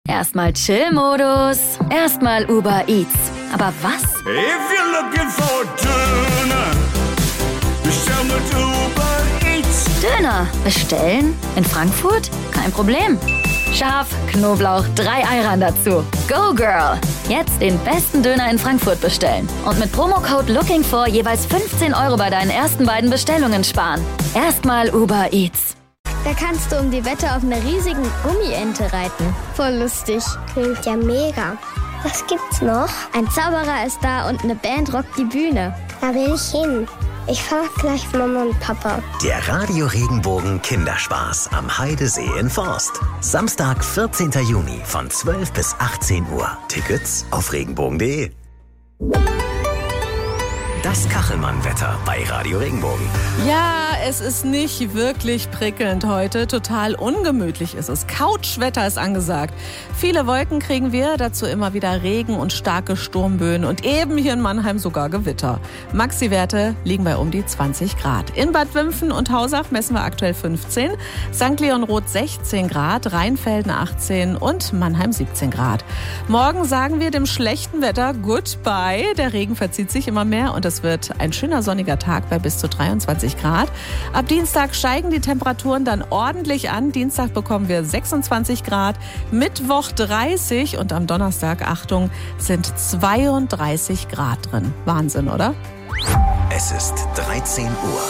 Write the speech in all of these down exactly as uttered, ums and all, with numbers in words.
Erstmal Chill-Modus, erstmal Uber Eats. Aber was? If you're looking for a Döner, bestell mit Uber Eats. Döner bestellen? In Frankfurt? Kein Problem. Scharf, Knoblauch, drei Ayran dazu. Go Girl! Jetzt den besten Döner in Frankfurt bestellen. Und mit Promocode LOOKINGFOR jeweils fünfzehn Euro bei deinen ersten beiden Bestellungen sparen. Erstmal Uber Eats. Da kannst du um die Wette auf einer riesigen Gummiente reiten. Voll lustig. Klingt ja mega. Was gibt's noch? Ein Zauberer ist da und eine Band rockt die Bühne. Da will ich hin. Ich frage gleich Mama und Papa. Der Radio Regenbogen Kinderspaß am Heidesee in Forst. Samstag, vierzehnten Juni von zwölf bis achtzehn Uhr. Tickets auf regenbogen punkt de. Das Kachelmann-Wetter bei Radio Regenbogen. Ja, es ist nicht wirklich prickelnd heute. Total ungemütlich ist es. Couchwetter ist angesagt. Viele Wolken kriegen wir, dazu immer wieder Regen und starke Sturmböen und eben hier in Mannheim sogar Gewitter. Maxi-Werte liegen bei um die zwanzig Grad. In Bad Wimpfen und Hausach messen wir aktuell fünfzehn, Sankt Leon-Roth sechzehn Grad, Rheinfelden achtzehn und Mannheim siebzehn Grad. Morgen sagen wir dem schlechten Wetter Goodbye. Der Regen verzieht sich immer mehr und es wird ein schöner sonniger Tag bei bis zu dreiundzwanzig Grad. Ab Dienstag steigen die Temperaturen dann ordentlich an. Dienstag bekommen wir sechsundzwanzig Grad, Mittwoch dreißig und am Donnerstag, Achtung, sind zweiunddreißig Grad drin. Wahnsinn, oder? Es ist dreizehn Uhr.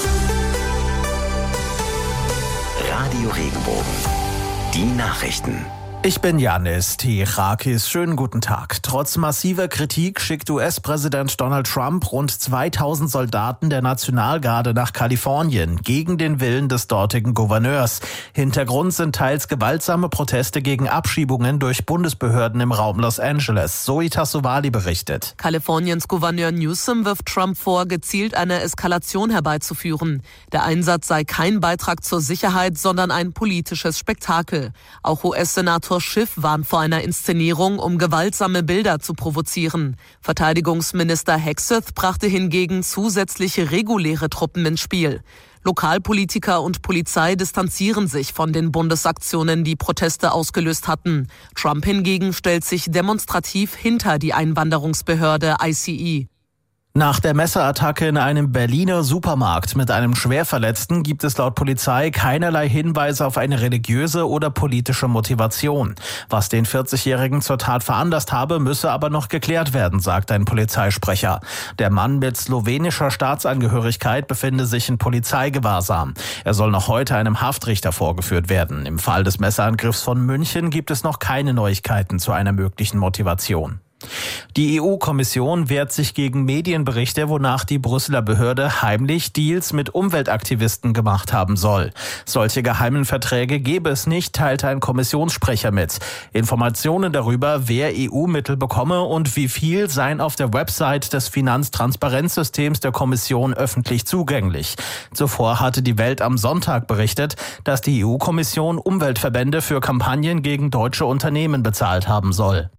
Radio Regenbogen. Die Nachrichten. Ich bin Janis Tichakis. Schönen guten Tag. Trotz massiver Kritik schickt U S-Präsident Donald Trump rund zweitausend Soldaten der Nationalgarde nach Kalifornien gegen den Willen des dortigen Gouverneurs. Hintergrund sind teils gewaltsame Proteste gegen Abschiebungen durch Bundesbehörden im Raum Los Angeles. Zoe Tassovali berichtet. Kaliforniens Gouverneur Newsom wirft Trump vor, gezielt eine Eskalation herbeizuführen. Der Einsatz sei kein Beitrag zur Sicherheit, sondern ein politisches Spektakel. Auch U S-Senator Schiff warnt vor einer Inszenierung, um gewaltsame Bilder zu provozieren. Verteidigungsminister Hegseth brachte hingegen zusätzliche reguläre Truppen ins Spiel. Lokalpolitiker und Polizei distanzieren sich von den Bundesaktionen, die Proteste ausgelöst hatten. Trump hingegen stellt sich demonstrativ hinter die Einwanderungsbehörde I C E. Nach der Messerattacke in einem Berliner Supermarkt mit einem Schwerverletzten gibt es laut Polizei keinerlei Hinweise auf eine religiöse oder politische Motivation. Was den vierzigjährigen zur Tat veranlasst habe, müsse aber noch geklärt werden, sagt ein Polizeisprecher. Der Mann mit slowenischer Staatsangehörigkeit befinde sich in Polizeigewahrsam. Er soll noch heute einem Haftrichter vorgeführt werden. Im Fall des Messerangriffs von München gibt es noch keine Neuigkeiten zu einer möglichen Motivation. Die E U-Kommission wehrt sich gegen Medienberichte, wonach die Brüsseler Behörde heimlich Deals mit Umweltaktivisten gemacht haben soll. Solche geheimen Verträge gebe es nicht, teilte ein Kommissionssprecher mit. Informationen darüber, wer E U-Mittel bekomme und wie viel, seien auf der Website des Finanztransparenzsystems der Kommission öffentlich zugänglich. Zuvor hatte die Welt am Sonntag berichtet, dass die E U-Kommission Umweltverbände für Kampagnen gegen deutsche Unternehmen bezahlt haben soll.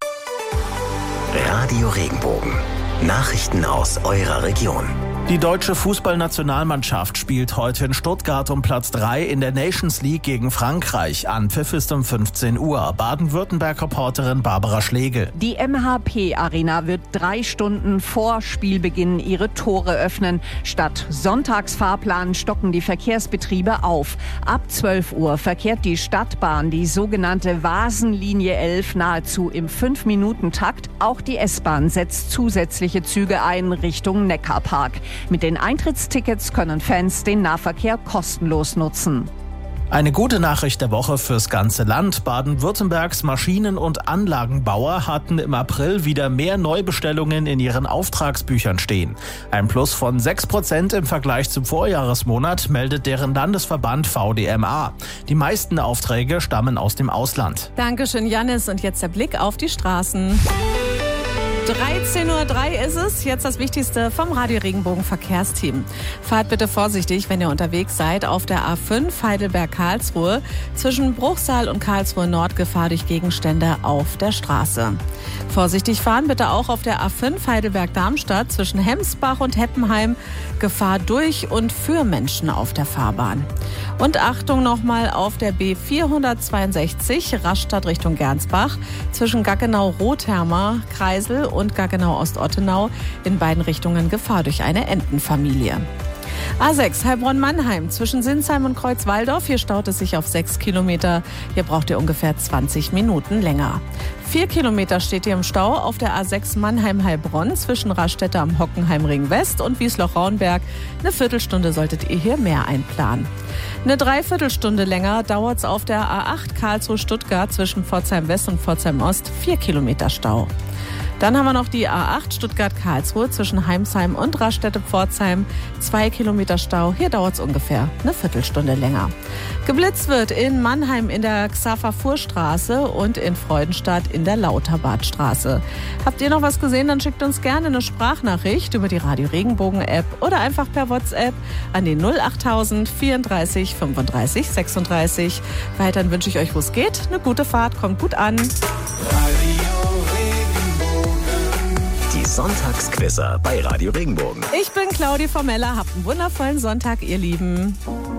Radio Regenbogen. Nachrichten aus eurer Region. Die deutsche Fußballnationalmannschaft spielt heute in Stuttgart um Platz drei in der Nations League gegen Frankreich. Anpfiff ist um fünfzehn Uhr. Baden-Württemberg-Reporterin Barbara Schlegel. Die M H P-Arena wird drei Stunden vor Spielbeginn ihre Tore öffnen. Statt Sonntagsfahrplan stocken die Verkehrsbetriebe auf. Ab zwölf Uhr verkehrt die Stadtbahn, die sogenannte Vasenlinie elf, nahezu im fünf Minuten Takt. Auch die S-Bahn setzt zusätzliche Züge ein Richtung Neckarpark. Mit den Eintrittstickets können Fans den Nahverkehr kostenlos nutzen. Eine gute Nachricht der Woche fürs ganze Land. Baden-Württembergs Maschinen- und Anlagenbauer hatten im April wieder mehr Neubestellungen in ihren Auftragsbüchern stehen. Ein Plus von sechs Prozent im Vergleich zum Vorjahresmonat meldet deren Landesverband V D M A. Die meisten Aufträge stammen aus dem Ausland. Dankeschön, Janis. Und jetzt der Blick auf die Straßen. dreizehn Uhr drei ist es. Jetzt das Wichtigste vom Radio Regenbogen Verkehrsteam. Fahrt bitte vorsichtig, wenn ihr unterwegs seid. Auf der A fünf Heidelberg-Karlsruhe zwischen Bruchsal und Karlsruhe Nord Gefahr durch Gegenstände auf der Straße. Vorsichtig fahren bitte auch auf der A fünf Heidelberg-Darmstadt zwischen Hemsbach und Heppenheim. Gefahr durch und für Menschen auf der Fahrbahn. Und Achtung nochmal auf der B vierhundertzweiundsechzig Rastatt Richtung Gernsbach zwischen Gaggenau-Rothermer, Kreisel und Gaggenau-Ostottenau in beiden Richtungen Gefahr durch eine Entenfamilie. A sechs Heilbronn-Mannheim zwischen Sinsheim und Kreuzwaldorf. Hier staut es sich auf sechs Kilometer. Hier braucht ihr ungefähr zwanzig Minuten länger. Vier Kilometer steht ihr im Stau auf der A sechs Mannheim-Heilbronn zwischen Raststätte am Hockenheimring West und Wiesloch-Raunberg. Eine Viertelstunde solltet ihr hier mehr einplanen. Eine Dreiviertelstunde länger dauert es auf der A acht Karlsruhe-Stuttgart zwischen Pforzheim West und Pforzheim Ost. Vier Kilometer Stau. Dann haben wir noch die A acht Stuttgart-Karlsruhe zwischen Heimsheim und Raststätte-Pforzheim. Zwei Kilometer Stau. Hier dauert es ungefähr eine Viertelstunde länger. Geblitzt wird in Mannheim in der Xaver-Fuhr-Straße und in Freudenstadt in der Lauterbadstraße. Habt ihr noch was gesehen? Dann schickt uns gerne eine Sprachnachricht über die Radio Regenbogen-App oder einfach per WhatsApp an den null achttausend vierunddreißig fünfunddreißig sechsunddreißig. Weiterhin wünsche ich euch, wo es geht. Eine gute Fahrt, kommt gut an. Die Sonntagsquizzer bei Radio Regenbogen. Ich bin Claudi Formella, habt einen wundervollen Sonntag, ihr Lieben.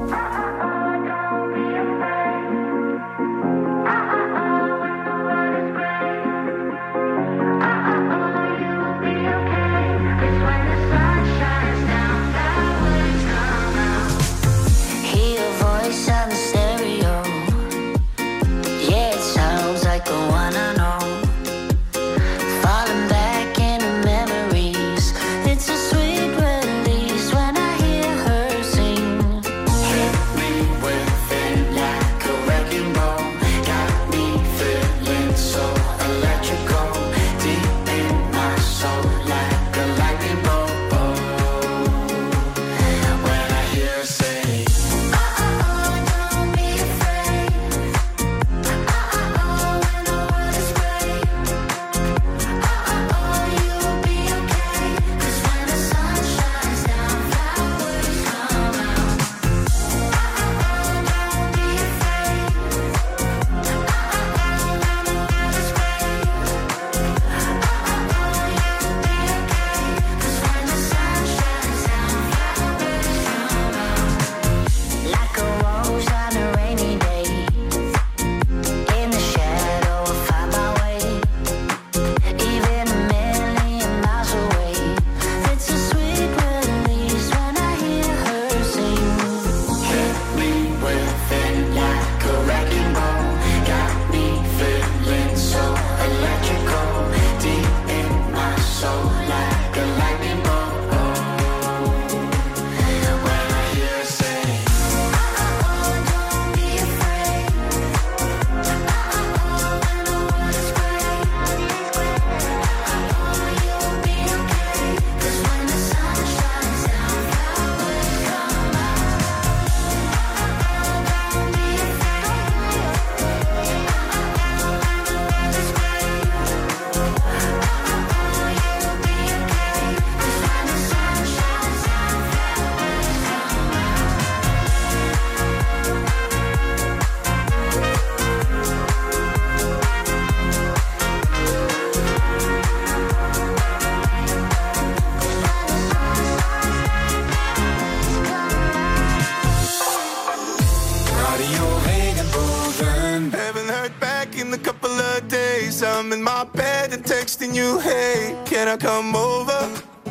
I'm in my bed and texting you, hey, can I come over?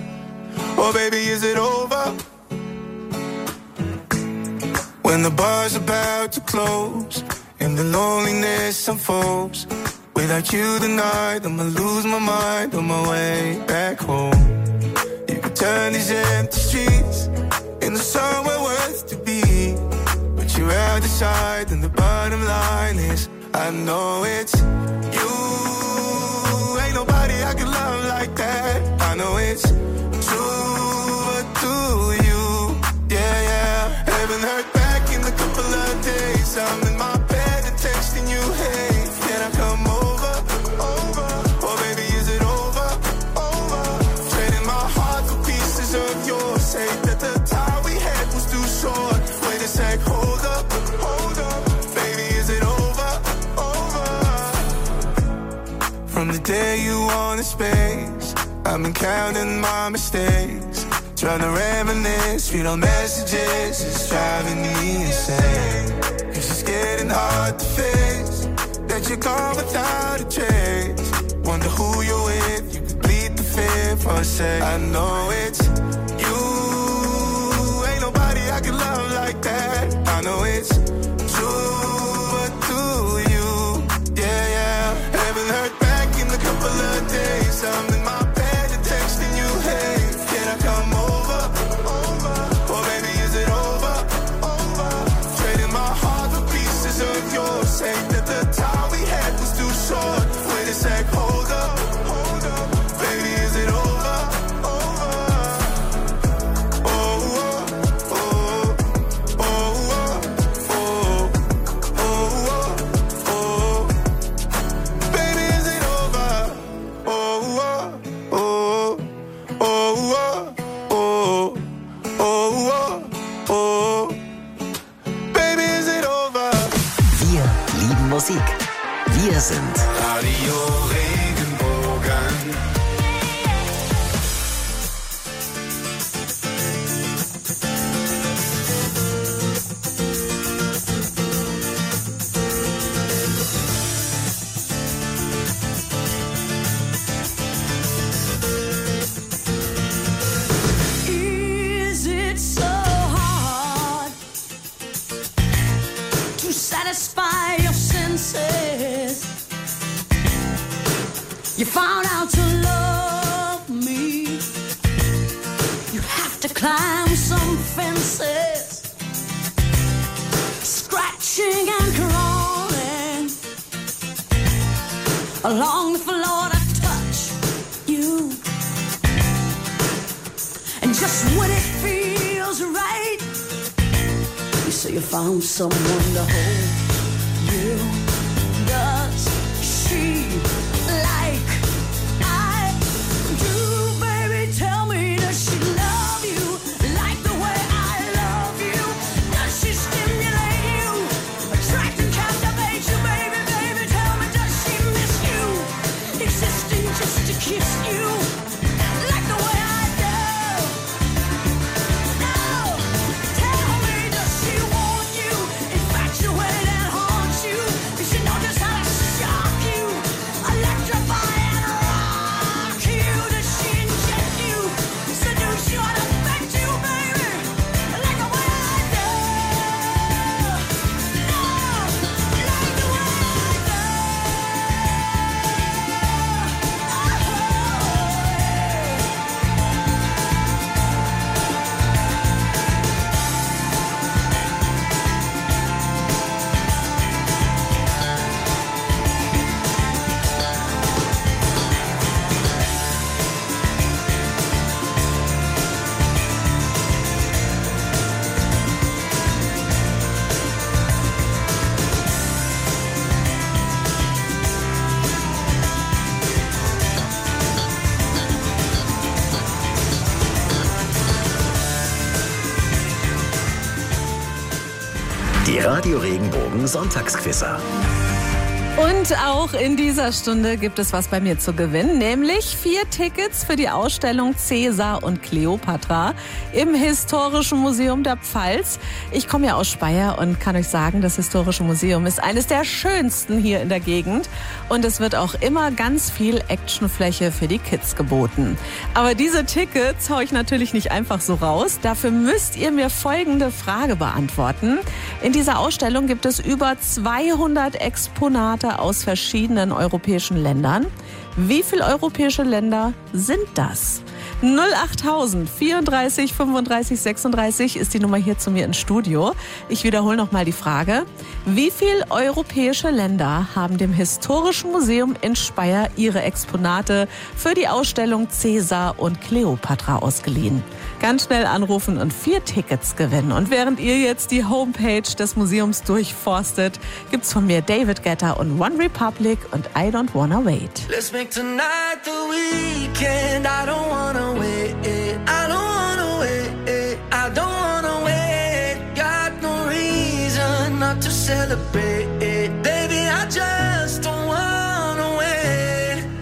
Oh baby, is it over? When the bar's about to close and the loneliness unfolds, without you tonight, I'ma lose my mind on my way back home. You could turn these empty streets into somewhere worth to be, but you're out the side and the bottom line is I know it's you. Ain't nobody I can love like that. I know it's true, but do you? Yeah, yeah. Haven't heard back in a couple of days. I'm in my bed and texting you, hey, can I come over? Over. Oh baby, is it over? From the day you wanted space, I've been counting my mistakes. Trying to reminisce, read all messages, it's driving me insane. Cause it's getting hard to face that you're gone without a trace. Wonder who you're with, you could bleed the fear for a sec. I know it's you, ain't nobody I can love like that. I know it's true, but do you? Yeah, yeah. Haven't heard back in a couple of days. I'm in my bed and texting you, hey, can I come over? Over. Or maybe is it over? Over. Trading my heart for pieces of yours. Saying that the time we had was too short. Wait a sec, hold up. Hold up. Baby, is it over? Over. Oh, oh, oh, oh, oh, oh, oh, oh. Baby, is it over? Oh, oh, oh, oh, oh, oh, oh, oh. Baby, is it over? Wir lieben Musik. Wir sind Radio Regenbogen. Is it so hard to satisfy your senses? You found out to love me. You have to climb some fences, scratching and crawling along the floor to touch you. And just when it feels right, you say you found someone to hold you. Does she like I do, baby? Tell me, does she love you like the way I love you? Does she stimulate you, attract and captivate you, baby? Baby, tell me, does she miss you, existing just to kiss you like the way I do? No, tell me, does she want you, infatuate and haunt you? Does she know just how to shock you, electrify and rock you? Does she inject you, seduce you and affect you, baby, like the way I do? No, like the way I do. die Radio Regenbogen Sonntagsquizzer. Und auch in dieser Stunde gibt es was bei mir zu gewinnen, nämlich vier Tickets für die Ausstellung Cäsar und Kleopatra im Historischen Museum der Pfalz. Ich komme ja aus Speyer und kann euch sagen, das Historische Museum ist eines der schönsten hier in der Gegend und es wird auch immer ganz viel Actionfläche für die Kids geboten. Aber diese Tickets hau ich natürlich nicht einfach so raus. Dafür müsst ihr mir folgende Frage beantworten. In dieser Ausstellung gibt es über zweihundert Exponate aus verschiedenen europäischen Ländern. Wie viele europäische Länder sind das? null achttausend vierunddreißig fünfunddreißig sechsunddreißig ist die Nummer hier zu mir ins Studio. Ich wiederhole nochmal die Frage. Wie viele europäische Länder haben dem Historischen Museum in Speyer ihre Exponate für die Ausstellung Cäsar und Kleopatra ausgeliehen? Ganz schnell anrufen und vier Tickets gewinnen. Und während ihr jetzt die Homepage des Museums durchforstet, gibt's von mir David Guetta und One Republic und I Don't Wanna Wait. Let's make tonight the weekend. I don't wanna wait. I don't wanna wait. I don't wanna wait. Got no reason to celebrate. Baby, I just don't wanna wait.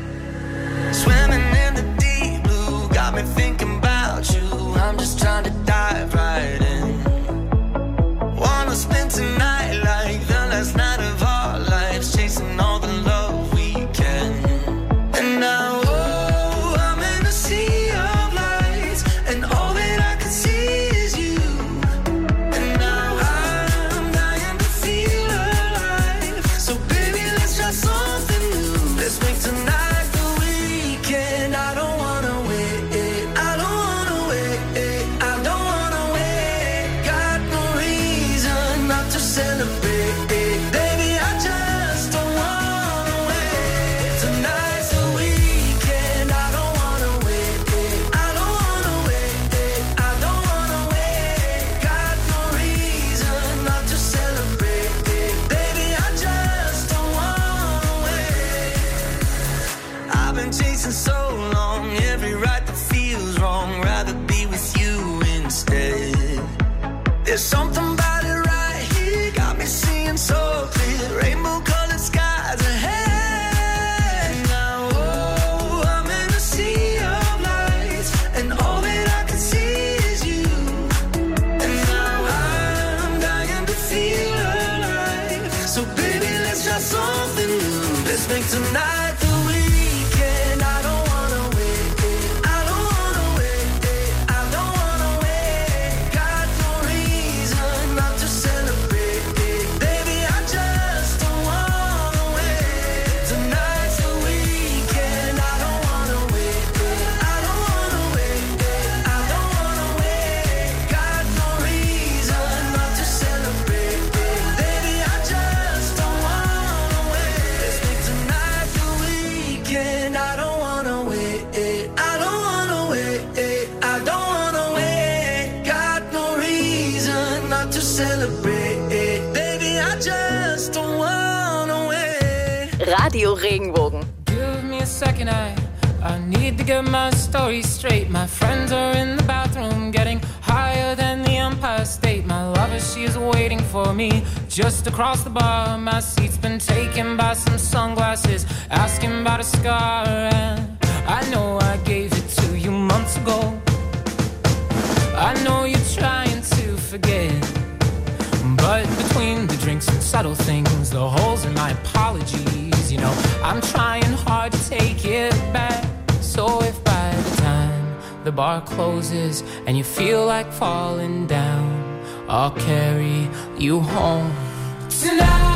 been chasing so long, every right that feels wrong, rather be with you instead. There's something about it right here, got me seeing so clear, rainbow colored skies ahead. Now, oh, I'm in a sea of lights, and all that I can see is you. And now I'm dying to feel alive, so baby, let's try something new. Let's make tonight the weekend. I don't wanna wait, I don't wanna wait, I don't wanna wait. Got no reason not to celebrate, baby, I just don't wanna wait. Tonight's the weekend. I don't wanna wait, I don't wanna wait, I don't wanna wait. Got no reason not to celebrate, baby, I just don't wanna wait. Let's make tonight the weekend. I don't wanna wait, I don't wanna wait, I don't wanna wait. Got no reason not to celebrate, baby, I just don't wanna wait. Radio Regenbogen. Give me a second, I, I need to get my story straight. My friends are in the bathroom getting higher than the Empire State. My lover, she is waiting for me just across the bar. My seat's been taken by some sunglasses, asking about a scar. And I know I gave it to you months ago. I know you're trying to forget, but between the drinks and subtle things, the holes in my apologies, you know, I'm trying hard to take it back. So if by the time the bar closes and you feel like falling down, I'll carry you home tonight.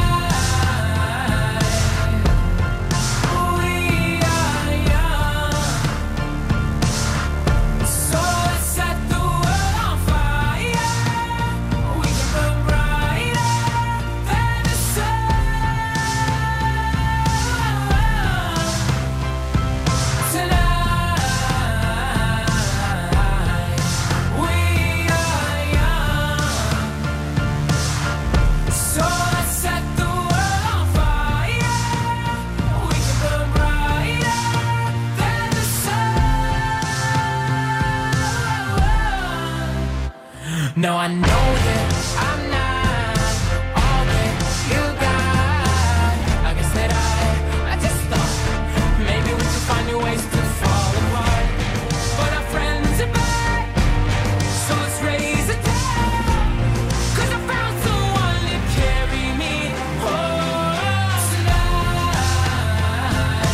No, I know that I'm not all that you got. I guess that I, I just thought maybe we could find new ways to fall apart. But our friends are back, so let's raise a toast. 'Cause I found someone to carry me home tonight.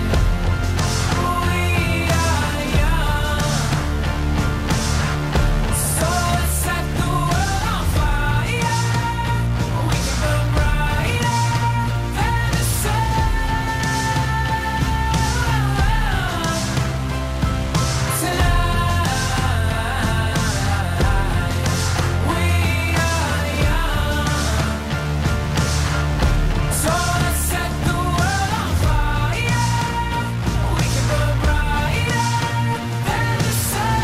We are young, so let's set the world on fire. We can burn brighter than the sun tonight. We are young, so let's set the world on fire. We can burn brighter than the sun.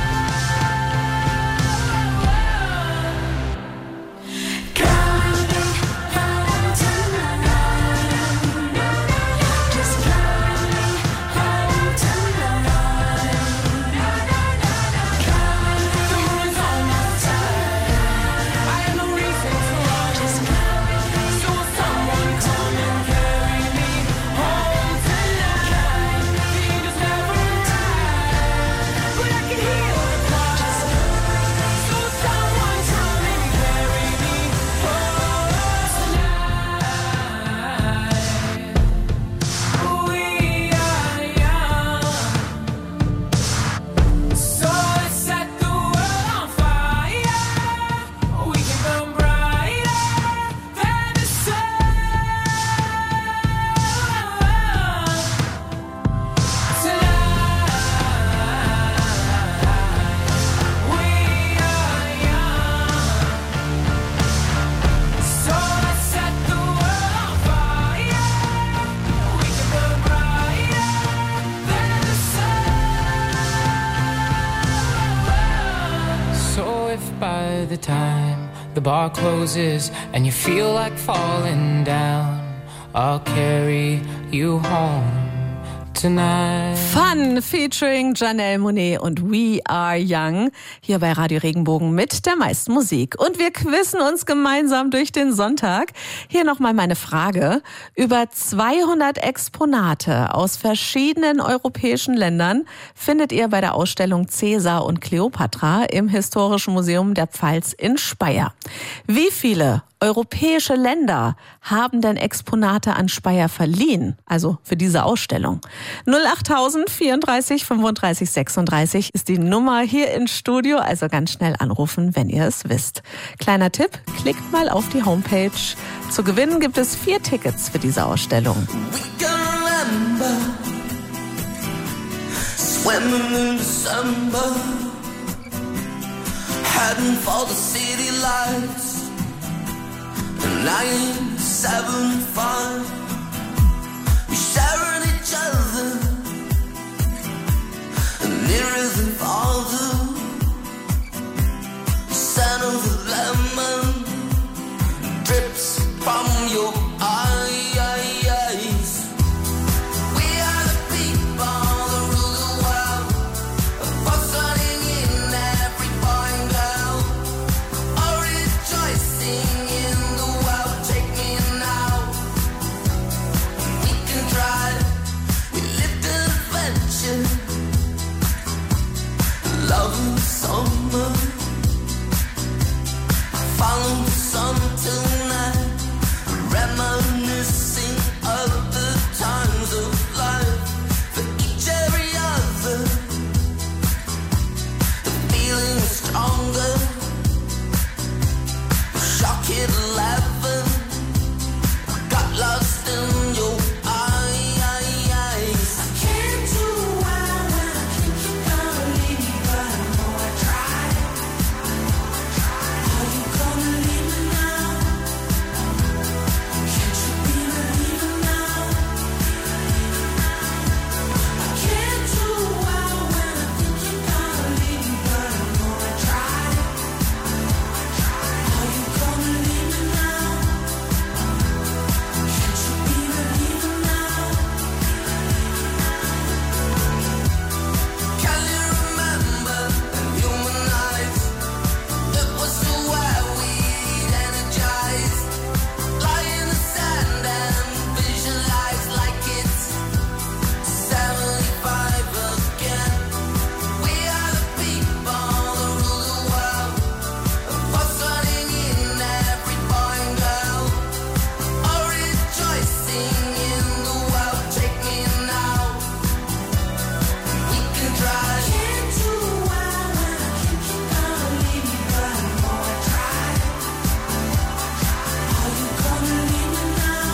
By the time the bar closes and you feel like falling down, I'll carry you home tonight. Fun featuring Janelle Monáe und We Are Young hier bei Radio Regenbogen mit der meisten Musik. Und wir quizzen uns gemeinsam durch den Sonntag. Hier nochmal meine Frage. Über zweihundert Exponate aus verschiedenen europäischen Ländern findet ihr bei der Ausstellung Cäsar und Kleopatra im Historischen Museum der Pfalz in Speyer. Wie viele europäische Länder haben denn Exponate an Speyer verliehen? Also für diese Ausstellung. null acht tausend vierunddreißig fünfunddreißig sechsunddreißig ist die Nummer hier ins Studio. Also ganz schnell anrufen, wenn ihr es wisst. Kleiner Tipp, klickt mal auf die Homepage. Zu gewinnen gibt es vier Tickets für diese Ausstellung. Swimming in December, heading for the city lights. nine seven five, we sharing each other, nearer than farther. The scent of the lemon drips from your eyes. We are the people that rule the world, buzzing in every boy and girl, all rejoicing in the world. Take me now, we can try. We lived an adventure, love in the summer, follow the sun till night, reminiscing of the times of life. For each every other, the feeling is stronger. Shock hit eleven, got lost in your eyes. I can't do well when I think you're gonna leave me, but I know I tried. Are you gonna leave me now? Can't you be believing now? I can't do well when I think you're gonna leave me, but I know I tried. Are you gonna leave me now? Can't you be believing now? Can you remember in human eyes? It was so where we'd energize, lie in the sand and visualize like it's seventy-five again. We are the people that rule the world, buzzing in every boy and girl, all rejoicing in the world. Take me now, we can try. Can't do well when I think you're gonna leave me, but I know I tried. Are you gonna leave me now?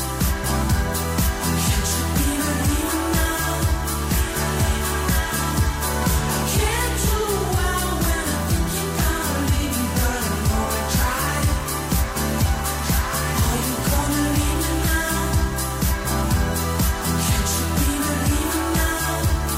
Can't you be believing now? Can't do well when I think you're gonna leave me, but I know I tried. Are you gonna leave me now? Can't you be believing now?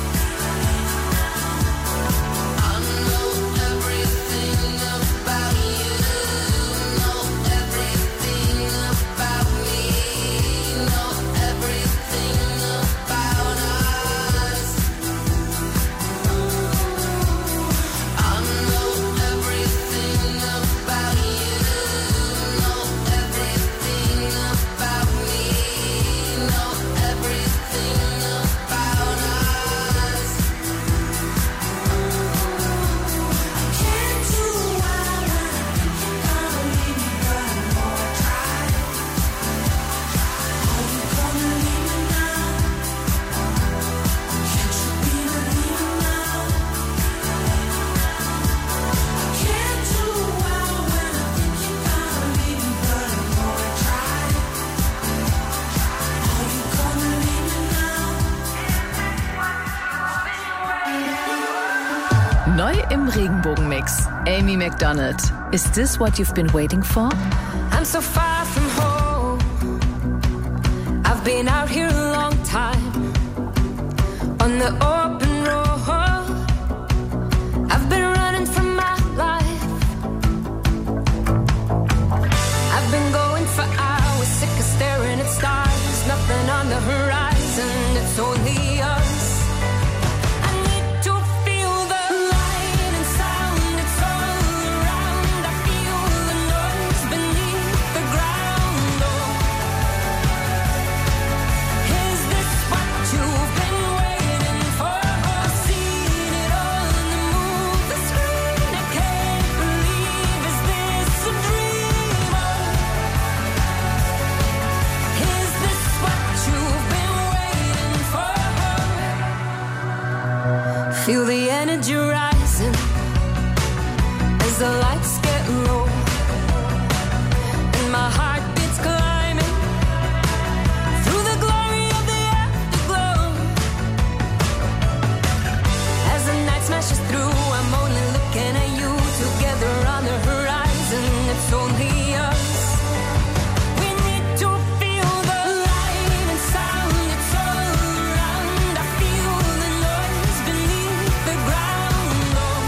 I know everything about you, know everything about me, know everything about us. I know everything about you, know everything about me, know everything about us. I can't do well when I think you're gonna leave me, but I know I tried. Are you gonna leave me now? Can't you be believing now? I can't do well when I think you're gonna leave me, but I know I tried. Are you gonna leave me now? Neu im Regenbogenmix. Amy Macdonald. Is this what you've been waiting for? I'm so far from home. I've been out here a long time on the open road. I've been running from my life. I've been going for hours, sick of staring at stars. Nothing on the horizon. It's only Feel the energy rising as the lights get low, and my heart beats climbing through the glory of the afterglow. As the night smashes through, I'm only looking at you. Together on the horizon, it's only us. We need to feel the light and sound. It's all around. I feel the noise beneath the ground. Oh,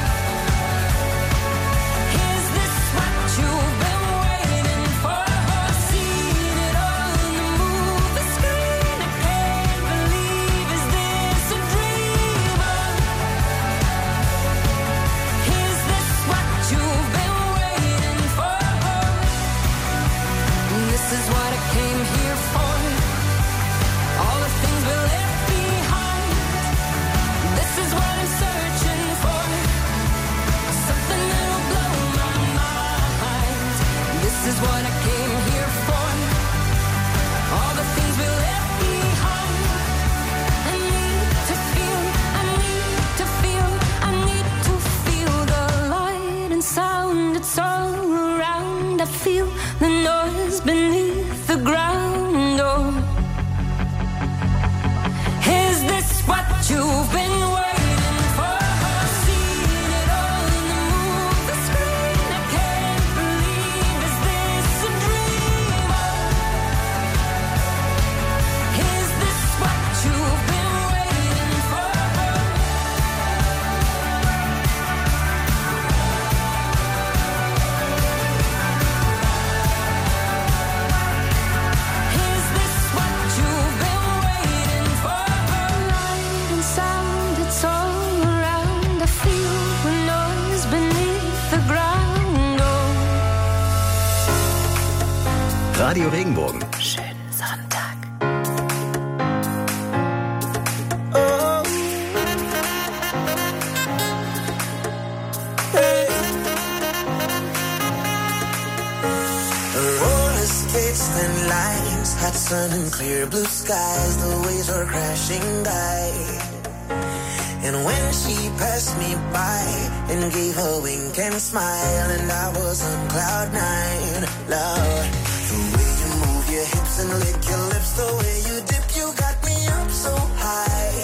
is this what you've been waiting for? Seen it on the movie screen. I can't believe, is this a dream? Is this what you've been waiting for? This is what I came here for. All the things we left behind. This is what I'm searching for. Something that'll blow my mind. This is what I came here for. All the things we left behind. I need to feel, I need to feel, I need to feel the light and sound. It's all around. I feel the noise beneath the ground. Oh, is this what you've been waiting for? Seen it all in the movie screen. I can't believe, is this a dream? Is this what you've been waiting for? Is this what you've been waiting for? Light and sound, it's all around. I feel the noise beneath the ground. Oh. Radio Regenbogen. Schönen Sonntag. Roller skates, thin lines, hot sun and clear blue skies. The waves were crashing by. And when she passed me by and gave a wink and smile, and I was on cloud nine, Lord, the way you move your hips and lick your lips, the way you dip, you got me up so high.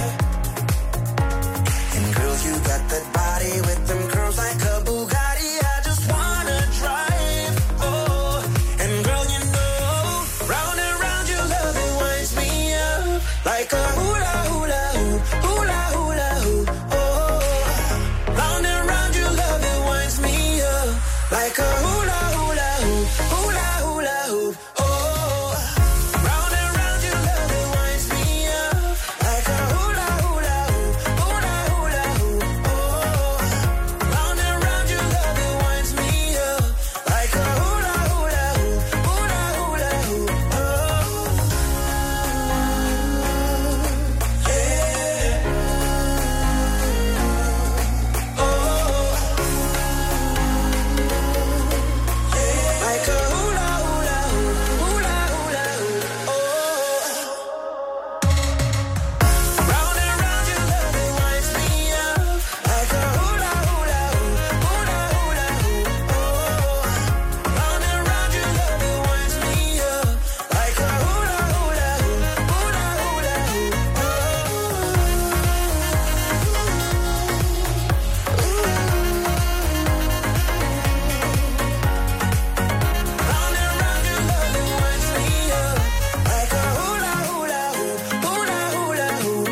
And girl, you got that body with them curls like a Bugatti. I just wanna drive. Oh, and girl, you know, round and round your love, it winds me up like a hula hula hoop, hula hula hoop. Oh, round and round your love, it winds me up like a hula hula hoop, hula hula hoop. Oh, round and round your love, it winds me up like a hula hula hoop, hula hula hoop. Oh, round and round your love, it winds me up like a hula hula hoop, hula hula hoop. Oh, yeah. Oh, like a hula hula hoop, hula hula hoop. Oh, round and round your love, it winds me up like a hula hula hoop, hula hula hoop. Oh, round and round your love, it winds me up like a hula hula hoop, hula hula hoop. Round and round your love, it winds me up like a hula hula hoop, hula hula hoop.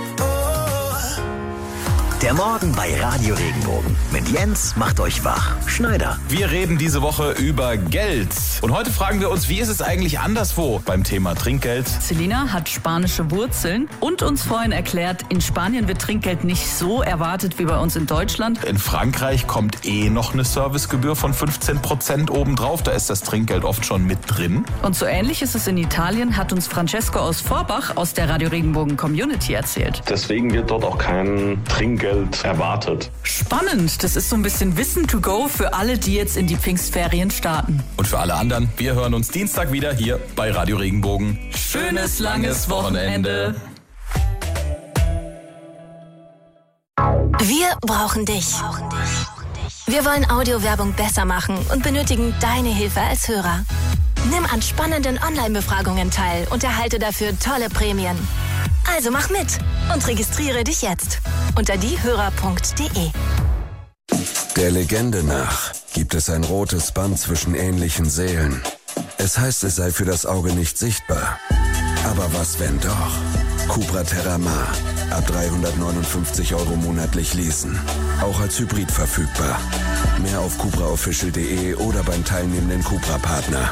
Oh. Der Morgen bei Radio Regenbogen. Mit Jens macht euch wach. Schneider. Wir reden diese Woche über Geld. Und heute fragen wir uns, wie ist es eigentlich anderswo beim Thema Trinkgeld? Selina hat spanische Wurzeln und uns vorhin erklärt, in Spanien wird Trinkgeld nicht so erwartet wie bei uns in Deutschland. In Frankreich kommt eh noch eine Servicegebühr von fünfzehn Prozent obendrauf. Da ist das Trinkgeld oft schon mit drin. Und so ähnlich ist es in Italien, hat uns Francesco aus Vorbach aus der Radio Regenbogen Community erzählt. Deswegen wird dort auch kein Trinkgeld erwartet. Spannend, das ist so ein bisschen Wissen to go für alle, die jetzt in die Pfingstferien starten. Und für alle anderen, wir hören uns Dienstag wieder hier bei Radio Regenbogen. Schönes langes Wochenende. Wir brauchen dich. Wir wollen Audiowerbung besser machen und benötigen deine Hilfe als Hörer. Nimm an spannenden Online-Befragungen teil und erhalte dafür tolle Prämien. Also mach mit und registriere dich jetzt unter diehörer punkt de. Der Legende nach gibt es ein rotes Band zwischen ähnlichen Seelen. Es heißt, es sei für das Auge nicht sichtbar. Aber was, wenn doch? Cupra Terramar. Ab dreihundertneunundfünfzig Euro monatlich leasen. Auch als Hybrid verfügbar. Mehr auf cupra official punkt de oder beim teilnehmenden Cupra-Partner.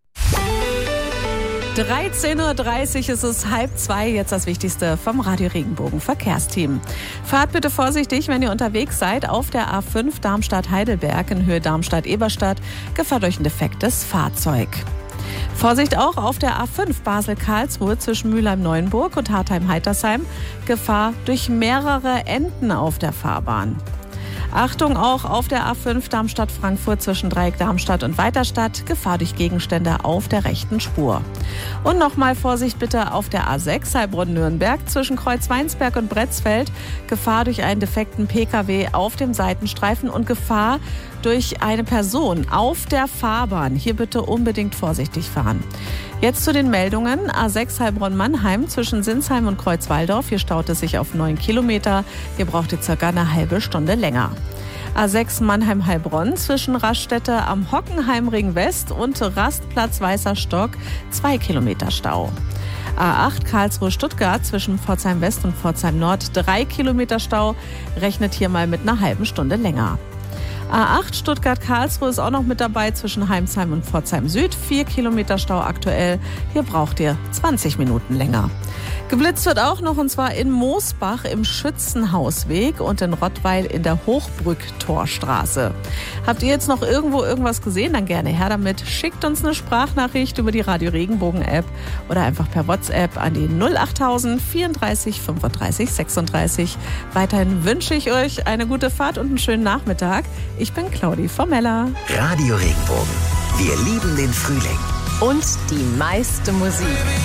dreizehn Uhr dreißig ist es, halb zwei, jetzt das Wichtigste vom Radio Regenbogen Verkehrsteam. Fahrt bitte vorsichtig, wenn ihr unterwegs seid, auf der A fünf Darmstadt-Heidelberg in Höhe Darmstadt-Eberstadt. Gefahr durch ein defektes Fahrzeug. Vorsicht auch auf der A fünf Basel-Karlsruhe zwischen Mülheim-Neuenburg und Hartheim-Heitersheim. Gefahr durch mehrere Enden auf der Fahrbahn. Achtung auch auf der A fünf Darmstadt-Frankfurt zwischen Dreieck Darmstadt und Weiterstadt. Gefahr durch Gegenstände auf der rechten Spur. Und nochmal Vorsicht bitte auf der A sechs Heilbronn-Nürnberg zwischen Kreuzweinsberg und Bretzfeld. Gefahr durch einen defekten Pkw auf dem Seitenstreifen und Gefahr durch eine Person auf der Fahrbahn. Hier bitte unbedingt vorsichtig fahren. Jetzt zu den Meldungen. A sechs Heilbronn-Mannheim zwischen Sinsheim und Kreuzwaldorf. Hier staut es sich auf neun Kilometer. Hier braucht ihr circa eine halbe Stunde länger. A sechs Mannheim-Heilbronn zwischen Raststätte am Hockenheimring West und Rastplatz Weißer Stock. zwei Kilometer Stau. A acht Karlsruhe-Stuttgart zwischen Pforzheim West und Pforzheim Nord. drei Kilometer Stau. Rechnet hier mal mit einer halben Stunde länger. A acht Stuttgart-Karlsruhe ist auch noch mit dabei zwischen Heimsheim und Pforzheim Süd. vier Kilometer Stau aktuell. Hier braucht ihr zwanzig Minuten länger. Geblitzt wird auch noch, und zwar in Moosbach im Schützenhausweg und in Rottweil in der Hochbrücktorstraße. Habt ihr jetzt noch irgendwo irgendwas gesehen? Dann gerne her damit. Schickt uns eine Sprachnachricht über die Radio Regenbogen App oder einfach per WhatsApp an die null achttausend vierunddreißig fünfunddreißig sechsunddreißig. Weiterhin wünsche ich euch eine gute Fahrt und einen schönen Nachmittag. Ich bin Claudi Formella. Radio Regenbogen. Wir lieben den Frühling. Und die meiste Musik.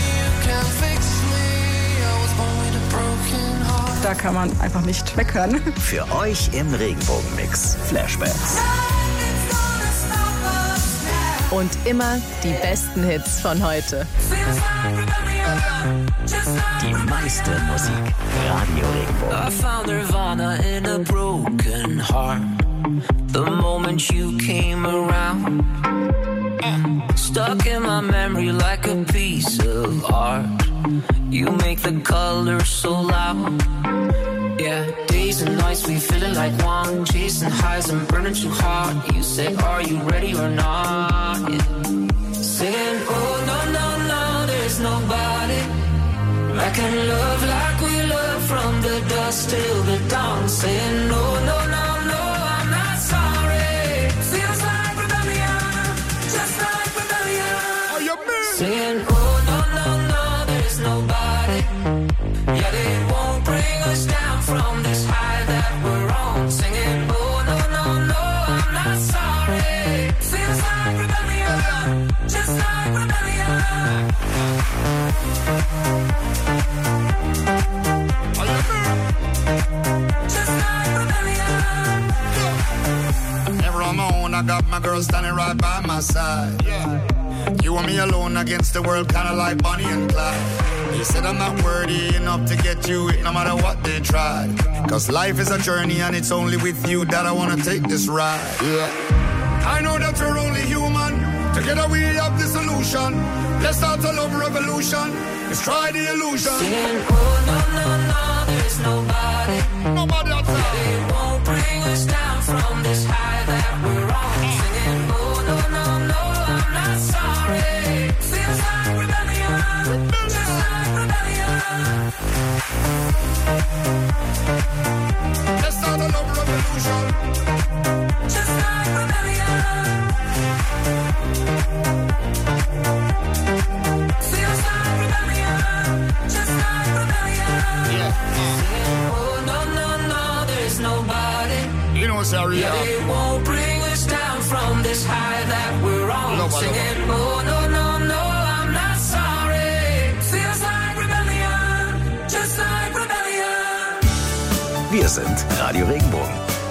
Da kann man einfach nicht weghören. Für euch im Regenbogenmix Flashbacks. Und immer die besten Hits von heute. Die meiste Musik. Radio Regenbogen. I found Nirvana in a broken heart. The moment you came around. Stuck in my memory like a piece of art. You make the colors so loud. Yeah, days and nights we feeling like one. Chasing highs and burning too hard. You say, are you ready or not? Yeah. Saying, oh no, no, no, there's nobody I can love like we love from the dusk till the dawn. Saying, no, no, no, no, I'm not sorry. Feels like rebellion, just like rebellion. Are you me? Saying, oh no, no, no, there's nobody. Yeah, they won't bring us down from this high that we're on. Singing, oh no, no, no, I'm not sorry. Feels like rebellion, just like rebellion. Never on my own, I got my girl standing right by my side. Yeah. You and me alone against the world, kinda like Bonnie and Clyde. They said I'm not worthy enough to get you no matter what they tried. Cause life is a journey and it's only with you that I wanna take this ride. Yeah. I know that you're only human. Together we have the solution. Let's start a love revolution. Let's try the illusion. Saying, oh no, no, no, there's nobody. Nobody outside. They won't bring us down from this high that we're on. Singing, oh no, no, no, I'm not sorry. Feels like rebellion, just like rebellion. Let's start a love revolution. Just like rebellion. Feels like rebellion, just like rebellion. Yeah. Saying, oh no, no, no, there's nobody. You know what's our Yeah, they won't bring us down from this high that we're on. Nobody. Singing, oh no, no, no, I'm not sorry. Feels like rebellion, just like rebellion. Wir sind Radio Regenbogen.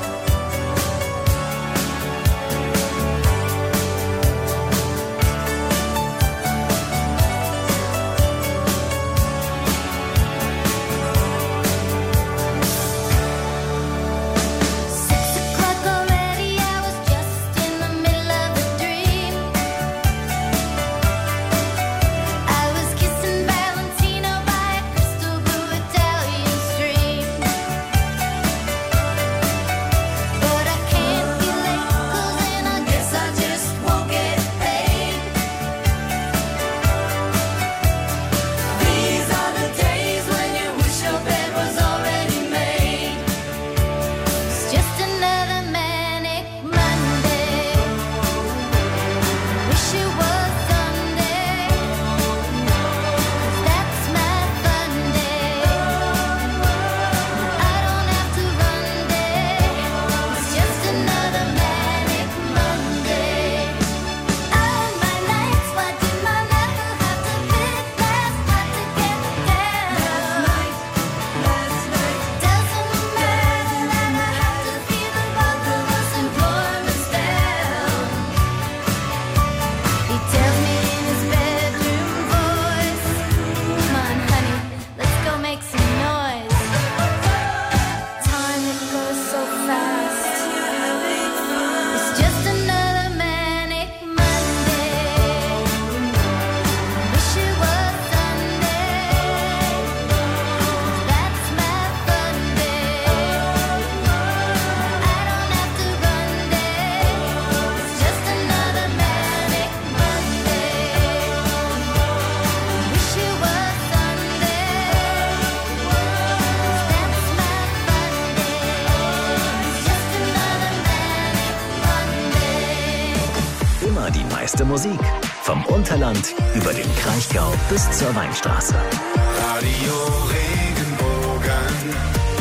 Musik. Vom Unterland über den Kraichgau bis zur Weinstraße. Radio Regenbogen.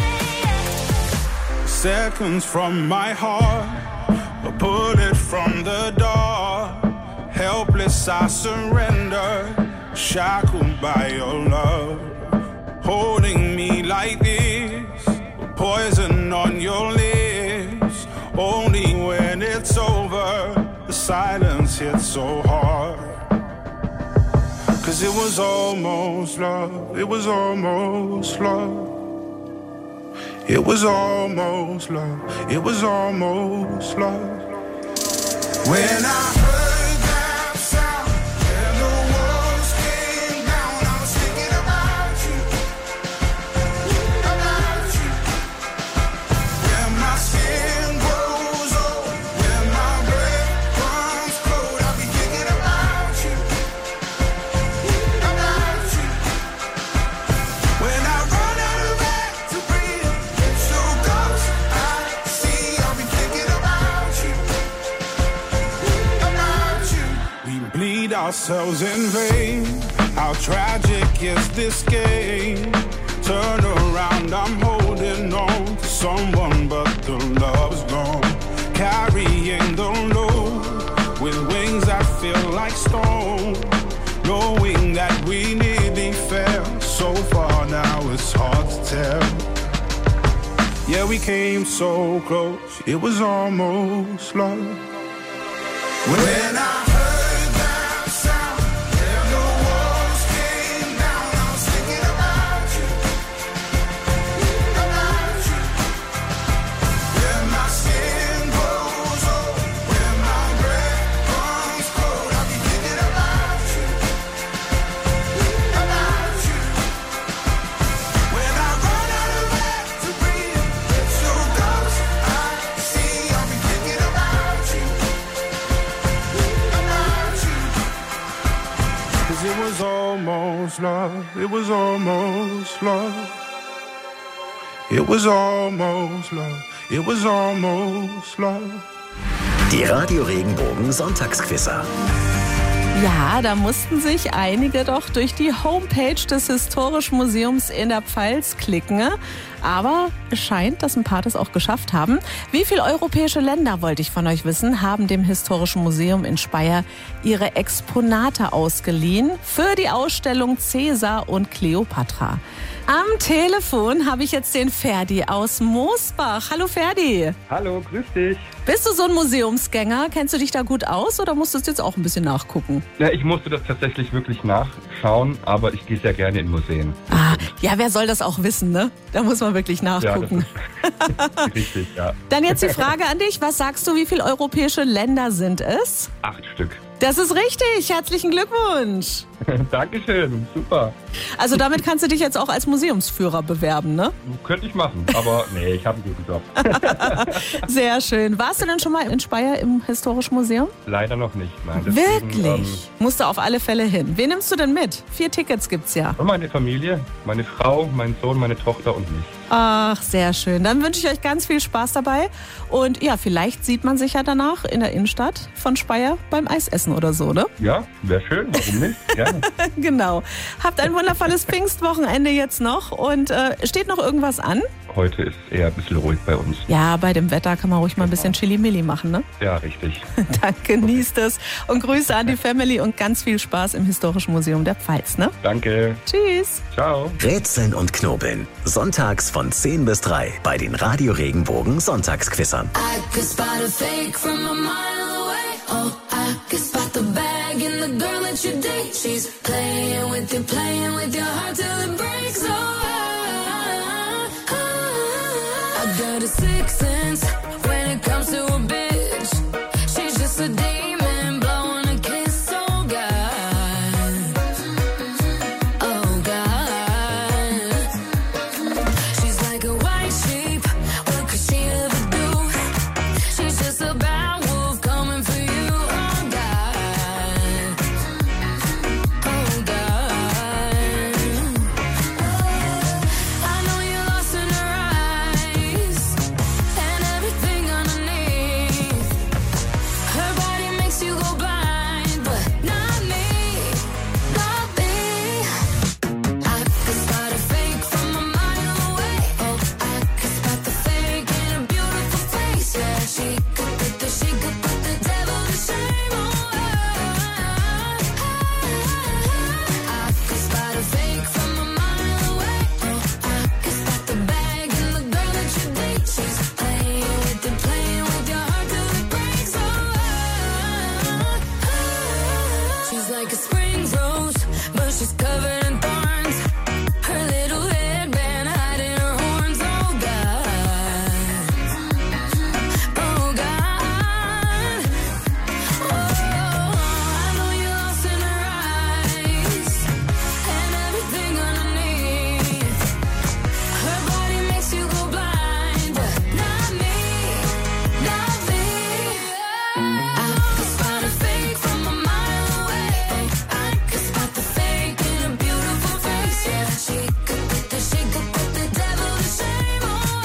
Seconds from my heart, a bullet from the door. Helpless I surrender, shackled by your love. Holding me like this, poison on your lips. Only when it's over, the silence hits so hard. Cause it was almost love, it was almost love. It was almost love, it was almost love. When I heard that sound and the walls came down, I was thinking about you, about you. When my skin grows old, when my breath runs cold, I'll be thinking about you, about you. When I run out of air to breathe, so close I see, I'll be thinking about you, about you. We bleed ourselves in vain. How tragic is this game? Turn around, I'm holding on to someone, but the love's gone. Carrying the load with wings that feel like stone. Knowing that we nearly fell so far, now it's hard to tell. Yeah, we came so close, it was almost love. When I heard that sound and the walls came down, I was thinking about you, about you. When my skin grows old, when my breath runs cold, I'll be thinking about you, about you. When I run out of air to breathe, so close I see, I'll be thinking about you, about you. Cause it was almost love, it was almost love. It was almost love, it was almost love. Die Radio Regenbogen Sonntagsquizzer. Ja, da mussten sich einige doch durch die Homepage des Historischen Museums in der Pfalz klicken. Aber es scheint, dass ein paar das auch geschafft haben. Wie viele europäische Länder, wollte ich von euch wissen, haben dem Historischen Museum in Speyer ihre Exponate ausgeliehen für die Ausstellung Cäsar und Kleopatra? Am Telefon habe ich jetzt den Ferdi aus Moosbach. Hallo Ferdi. Hallo, grüß dich. Bist du so ein Museumsgänger? Kennst du dich da gut aus oder musstest du jetzt auch ein bisschen nachgucken? Ja, ich musste das tatsächlich wirklich nachschauen, aber ich gehe sehr gerne in Museen. Ah, ja, wer soll das auch wissen, ne? Da muss man wirklich nachgucken. Ja, das ist richtig, ja. Dann jetzt die Frage an dich. Was sagst du, wie viele europäische Länder sind es? Acht Stück. Das ist richtig. Herzlichen Glückwunsch. Dankeschön, super. Also damit kannst du dich jetzt auch als Museumsführer bewerben, ne? Könnte ich machen, aber nee, ich habe einen guten Job. Sehr schön. Warst du denn schon mal in Speyer im Historischen Museum? Leider noch nicht, nein. Deswegen, Wirklich? Ähm, Musst du auf alle Fälle hin. Wen nimmst du denn mit? Vier Tickets gibt's ja. Meine Familie, meine Frau, mein Sohn, meine Tochter und mich. Ach, sehr schön. Dann wünsche ich euch ganz viel Spaß dabei. Und ja, vielleicht sieht man sich ja danach in der Innenstadt von Speyer beim Eisessen oder so, ne? Ja, wäre schön. Warum nicht? Gerne. Genau. Habt ein wundervolles Pfingstwochenende jetzt noch. Und äh, steht noch irgendwas an? Heute ist eher ein bisschen ruhig bei uns. Ja, bei dem Wetter kann man ruhig mal ein bisschen Chili-Milli machen, ne? Ja, richtig. Dann genießt es und Grüße an die Family und ganz viel Spaß im Historischen Museum der Pfalz, ne? Danke. Tschüss. Ciao. Rätseln und Knobeln. Sonntags von zehn bis drei bei den Radio Regenbogen Sonntagsquizern. I could spot a fake from a mile away. Oh, I could spot the bag in the girl that you date. She's playing with you, playing with your heart till it breaks. Oh, I, I, I got a sixth sense when it comes to a bitch. She's just a demon blowing a kiss. Oh God, oh God. She's like a white sheep. What could she ever do? She's just a bad wolf coming for you. Oh God, oh God. I know you're lost in her eyes and everything underneath. Her body makes you go blind, but not me, not me. I could spot a fake from a mile away. Oh, I could spot the fake in a beautiful face. Yeah, she could put the, she could put the devil to shame. Oh, I could spot a fake from a mile away. Oh, I could spot the bag in the girl that you date. She's playing with you, playing with your heart till it breaks. Oh, she's like a spring rose, but she's covered in thorns. Her little headband hiding her horns. Oh God, oh God. Oh, I know you're lost in her eyes and everything underneath. Her body makes you go blind, but not me, not me. I could spot a fake from a mile away. I could spot the fake in a beautiful face. Yeah, she could put the, she could put the devil to shame. Oh,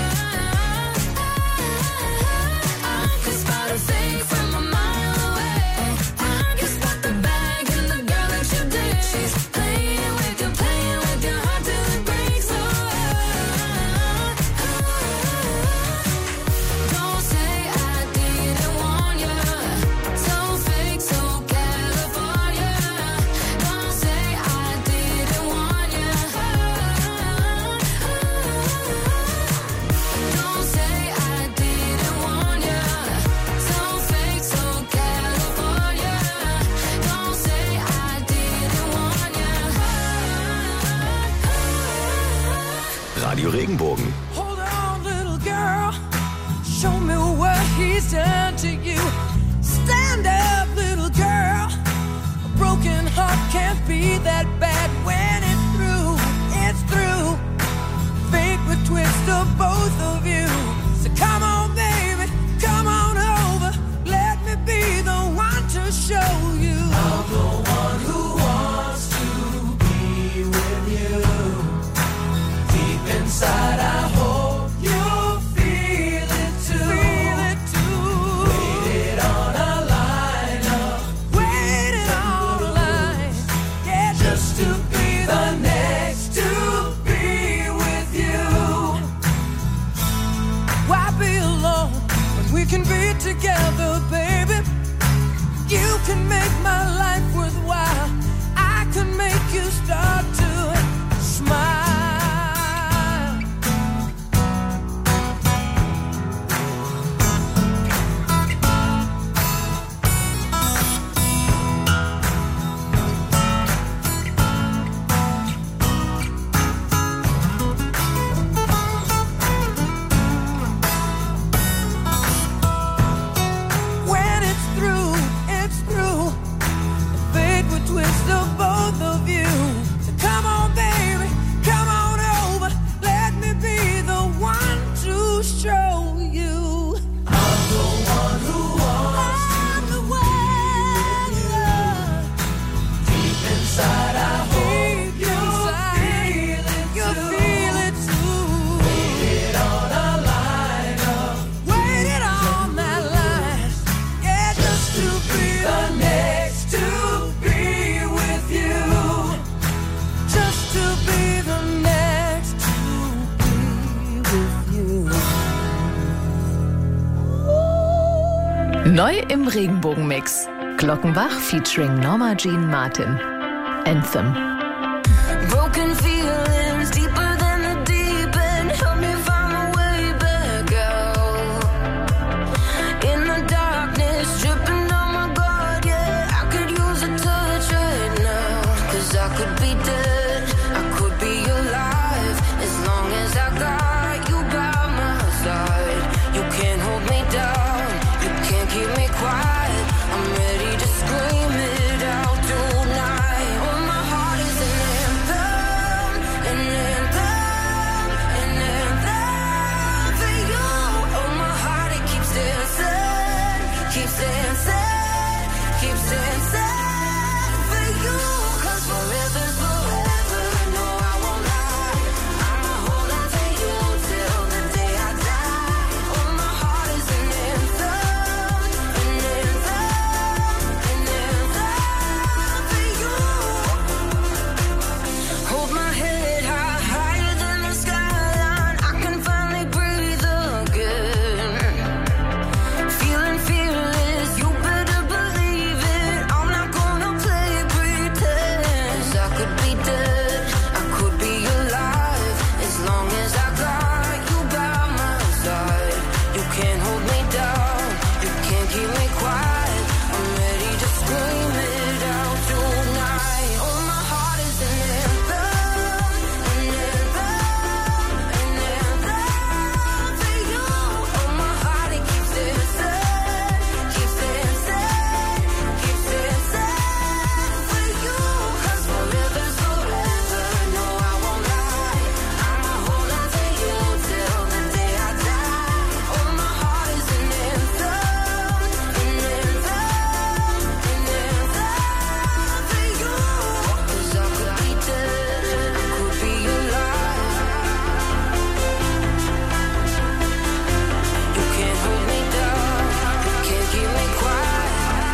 I could spot a fake from a mile away. I could spot the bag in the girl that you date. She's playing with you, playing with your heart till it breaks. Oh, don't say I didn't warn you. So fake, so California. Don't say I didn't warn you. Don't say I didn't warn you. So fake, so California. Don't say I didn't warn you. Radio Regenbogen. Hold on, little girl. Show me what he's done to you. Stand up, little girl. A broken heart can't be that bad when it's through. It's through. Fate would twist of both of you. So come on, baby. Come on over. Let me be the one to show you. I'm the one who wants to be with you. Deep inside, I hope you'll feel it too. Feel it too. Waited on a lineup. Waited on Neu im Regenbogenmix. Glockenbach featuring Norma Jean Martin. Anthem. Broken feelings deeper than the deep end. Help me find my way back out. In the darkness, dripping on my guard, yeah. I could use a touch right now. Cause I could be dead, I could be alive. As long as I got you by my side. You can't hold me down, you can't keep me quiet. I'm ready to scream it out tonight. Oh, my heart is an anthem, an anthem, an anthem for you. Oh, my heart, it keeps dancing, keeps dancing, keeps dancing for you. Cause forever's forever, no, I won't lie. I'ma hold on to you till the day I die. Oh, my heart is an anthem, an anthem, an anthem for you. Hold my head high, higher than the skyline. I can finally breathe again. Feeling fearless, you better believe it. I'm not gonna play pretend. 'Cause I could be dead, I could be alive. As long as I got you by my side. You can't hold me down, you can't keep me quiet. I'm ready to scream it out tonight. Oh, my heart is an anthem, an anthem, an anthem for you. Oh, my heart, it keeps dancing, keeps dancing, keeps dancing for you. 'Cause forever's forever, no, I won't lie. I'ma hold on to you till the day I die. Oh, my heart is an anthem, an anthem, an anthem for you. 'Cause I could be dead, I could be alive. You can't hold me down, you can't keep me quiet.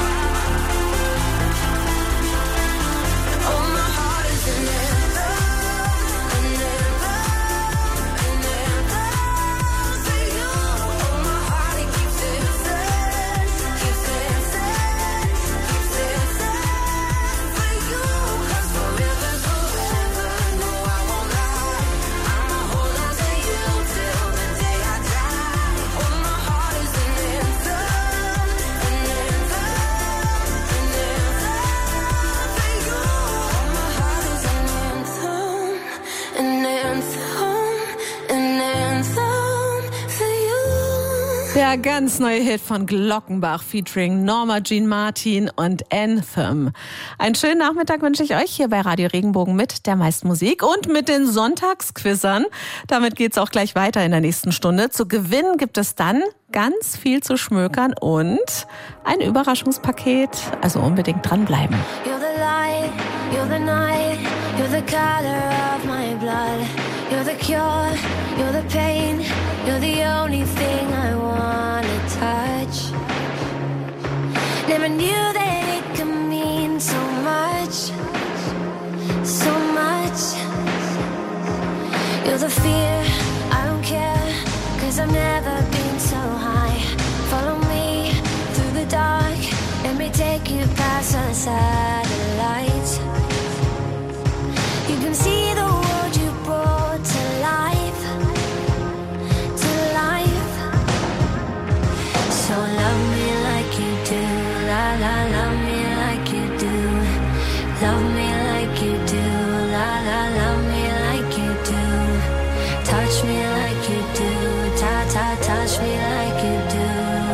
Oh, my heart is an anthem, an anthem, an anthem for you. Oh, my heart, it keeps dancing, keeps dancing, keeps dancing for you. 'Cause forever's forever, no, I won't lie. I'ma hold on to you till the day I die. Oh, my heart is an anthem, an anthem, an anthem for you. Oh, my heart is an anthem, an anthem, an anthem for you. Der ganz neue Hit von Glockenbach featuring Norma Jean Martin und Anthem. Einen schönen Nachmittag wünsche ich euch hier bei Radio Regenbogen mit der meisten Musik und mit den Sonntagsquizzern. Damit geht's auch gleich weiter in der nächsten Stunde. Zu gewinnen gibt es dann ganz viel zu schmökern und ein Überraschungspaket. Also unbedingt dranbleiben. You're the light, you're the night, you're the color of my blood. You're the cure, you're the pain, you're the only thing I wanna touch. Never knew that it could mean so much, so much. You're the fear, I don't care, 'cause I've never been so high. Follow me through the dark, let me take you past the satellites. You can see the world you brought to life, to life. So love me like you do, la la, love me like you do. Love me like you do, la la, love me like you do. Touch me like you do, ta ta, touch me like you do.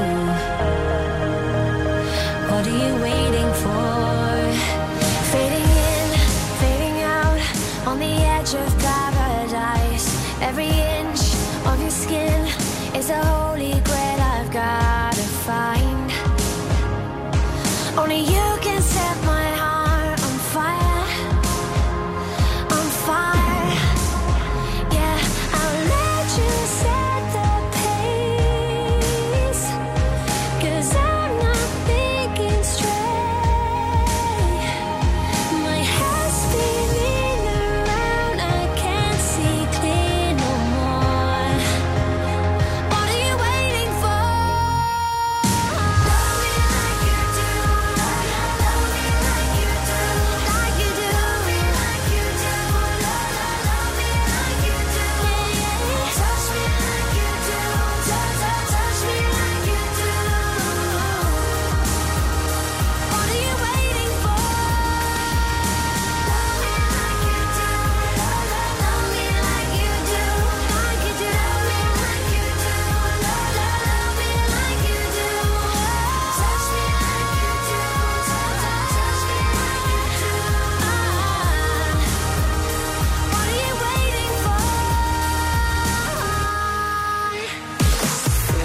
What are you waiting for? Fading in, fading out, on the edge of paradise. Every inch of your skin is a holy grail I've gotta find. Only you can set my heart on fire, on fire. Yeah, I'll let you set the pace, 'cause I'm not thinking straight. My head's spinning around, I can't see clear no more. What are you waiting for?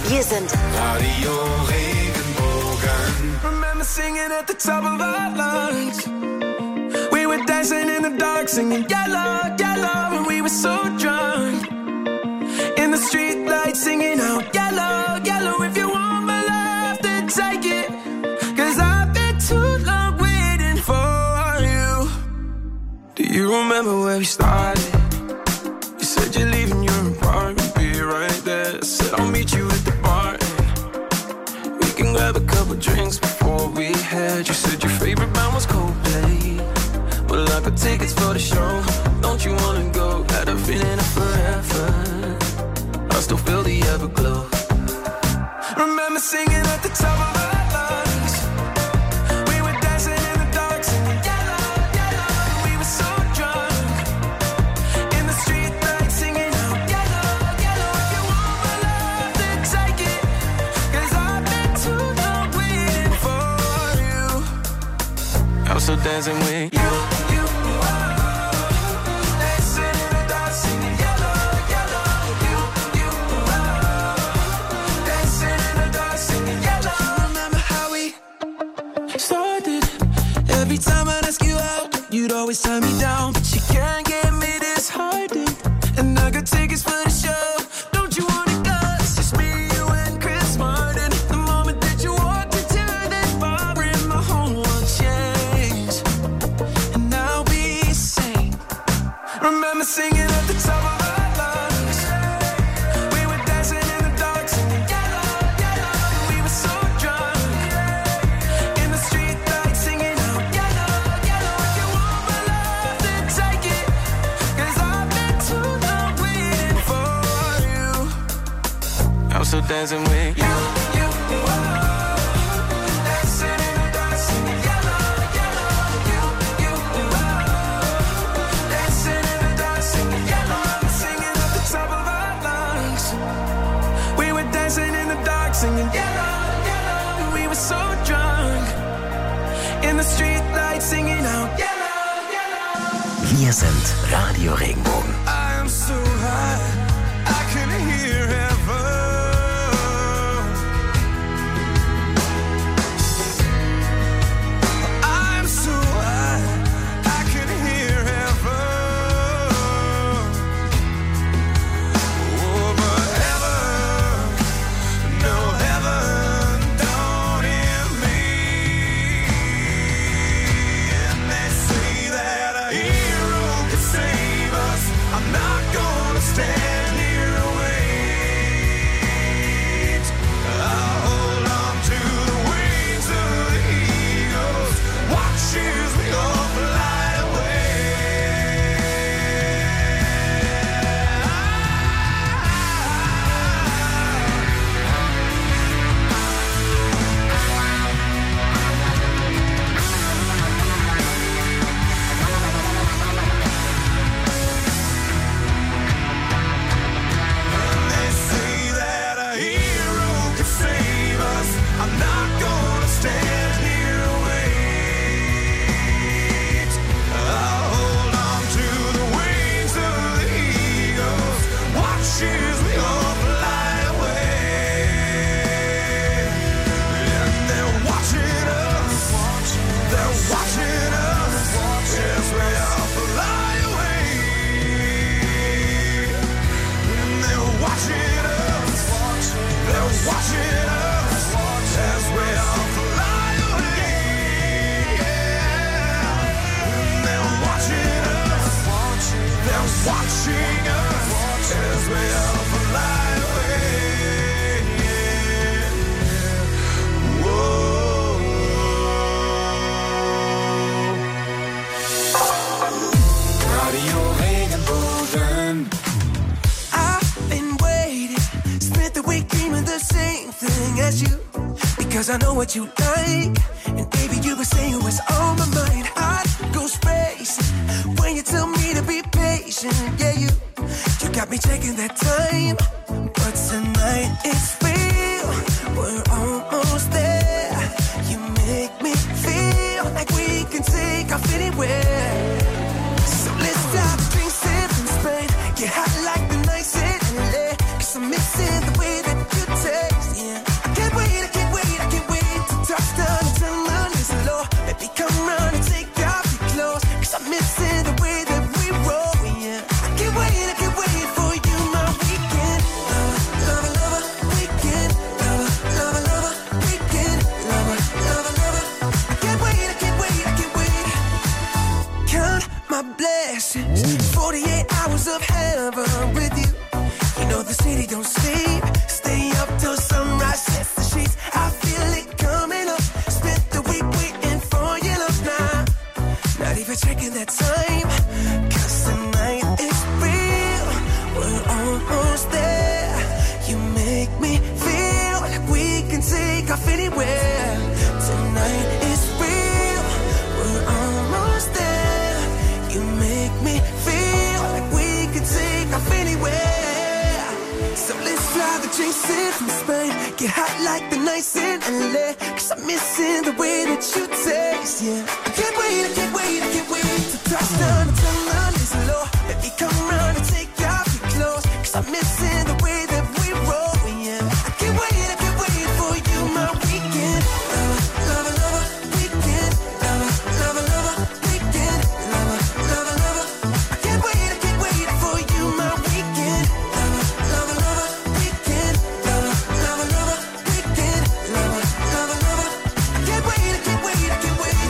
Wir sind Radio Regenbogen. Remember singing at the top of our lungs. We were dancing in the dark, singing yellow, yellow, and we were so drunk. In the street lights, singing out yellow, yellow. If you want my love, then take it. Cause I've been too long waiting for you. Do you remember where we started? You said you're leaving your apartment, be right there. I said I'll meet you at the bar. We can grab a couple drinks before we head. You said your favorite band was Coldplay. Well, I got tickets for the show. Don't you wanna go? Got a feeling of forever. I still feel the everglow. Remember singing at the top of our lungs. We were dancing in the dark, singing yellow, yellow. We were so drunk. In the street lights, singing out yellow, yellow. If you want my love, then take it. Cause I've been too long waiting for you. I'm still dancing with you. Every time I ask you out, you'd always turn me down. But you can't get me disheartened. And I got tickets for the show. Don't you wanna go? It's just me, you, and Chris Martin. The moment that you walked into that bar, in my whole world changed. And I'll be sane. Remember singing at the top of our lungs. We were dancing in the dark, singing yellow, yellow. We were so drunk. In the street lights, singing out yellow, yellow. If you want my love, then take it. Cause I've been too long waiting for you. I'm still dancing with you. You, oh. Dancing in the dark, singing yellow, yellow. You, you, oh. Dancing in the dark, singing yellow. Singing at the top of our lungs. We were dancing in the dark, singing yellow, yellow. We were so drunk. In the street lights, singing out yellow, yellow. Wir sind Radio Regenbogen. I am so high, I can hear heaven. I'm so high, I can hear heaven. Oh, but heaven, no heaven, don't hear me. And they say that a hero can save us. I'm not gonna stand here and wait. I'll hold on to the wings of the eagles. Watch as we all fly away. They say that a hero can save us. I'm not gonna stand here and wait. I'll hold on to the wings of the eagles. Watch as we all fly away. And they're watching us. They're watching us as we all fly away. And they're watching us. They're watching us as we all fly away. And they're watching us. They're watching us as we all fly away. Radio Regenbogen. I've been waiting, spent the week dreaming the same thing as you. Because I know what you like, and baby, you were saying what's on my mind. I go spacing when you tell me to be patient. Yeah, you, you got me taking that time. But tonight it's real, we're almost there. You make me feel like we can take off anywhere. So let's stop, drink, sip, and Spain. Get hot like the nights in L A. Cause I'm missing the way that you taste. we don't sleep, stay up till sunrise, set the sheets. I feel it coming up. Spent the week waiting for your love now. Not even checking that time, 'cause tonight is real. We're almost there. You make me feel like we can take off anywhere. Tonight is real. We're almost there. You make me feel like we can take off anywhere. So let's fly the drinks in from Spain. Get hot like the nights in L A. 'Cause I'm missing the way that you taste, yeah. I can't wait, I can't wait, I can't wait to touch down and turn on this low. Let me come round and take off your clothes. 'Cause I'm missing the way that we roll, yeah. I can't wait, I can't wait for you, my weekend. Lover, lover, lover, weekend. Lover, lover, lover, weekend. Lover, lover, lover. I can't wait, I can't wait for you, my weekend. Lover, lover, lover, weekend. Lover, lover, lover, weekend. Lover, lover, lover. I can't wait, I can't wait, I can't wait.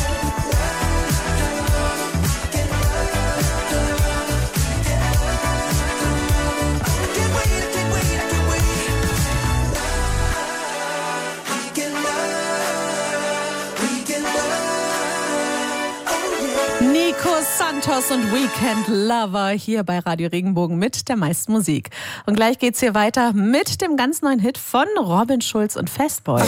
Nico Santos und Weekend Lover hier bei Radio Regenbogen mit der meisten Musik. Und gleich geht's hier weiter mit dem ganz neuen Hit von Robin Schulz und Fastboy.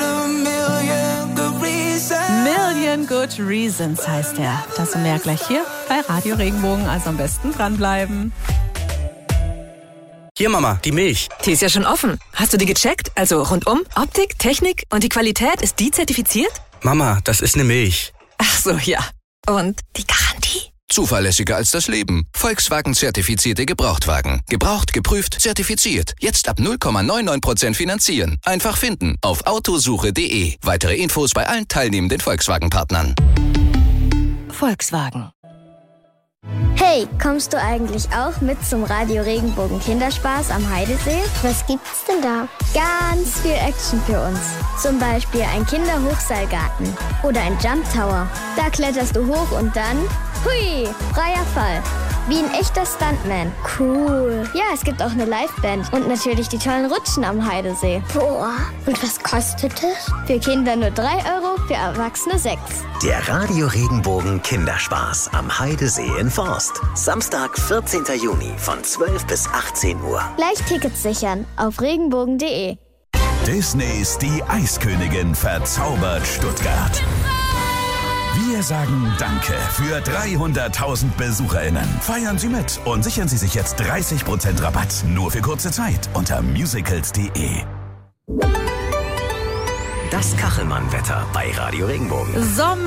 Million Good Reasons heißt er. Das und mehr gleich hier bei Radio Regenbogen. Also am besten dranbleiben. Hier, Mama, die Milch. Die ist ja schon offen. Hast du die gecheckt? Also rundum, Optik, Technik und die Qualität, ist die zertifiziert? Mama, das ist eine Milch. Ach so, ja. Und die Garantie? Zuverlässiger als das Leben. Volkswagen-zertifizierte Gebrauchtwagen. Gebraucht, geprüft, zertifiziert. Jetzt ab null Komma neunundneunzig Prozent finanzieren. Einfach finden auf autosuche punkt de. Weitere Infos bei allen teilnehmenden Volkswagen-Partnern. Volkswagen. Hey, kommst du eigentlich auch mit zum Radio Regenbogen Kinderspaß am Heidesee? Was gibt's denn da? Ganz viel Action für uns. Zum Beispiel ein Kinderhochseilgarten oder ein Jump Tower. Da kletterst du hoch und dann, hui, freier Fall. Wie ein echter Stuntman. Cool. Ja, es gibt auch eine Liveband und natürlich die tollen Rutschen am Heidesee. Boah, und was kostet es? Für Kinder nur drei Euro, für Erwachsene sechs. Der Radio Regenbogen Kinderspaß am Heidesee in Forst. Samstag, vierzehnten Juni von zwölf bis achtzehn Uhr. Gleich Tickets sichern auf regenbogen punkt de. Disneys Die Eiskönigin verzaubert Stuttgart. Wir sagen Danke für dreihunderttausend BesucherInnen. Feiern Sie mit und sichern Sie sich jetzt dreißig Prozent Rabatt. Nur für kurze Zeit unter musicals punkt de. Das Kachelmann-Wetter bei Radio Regenbogen. Sommer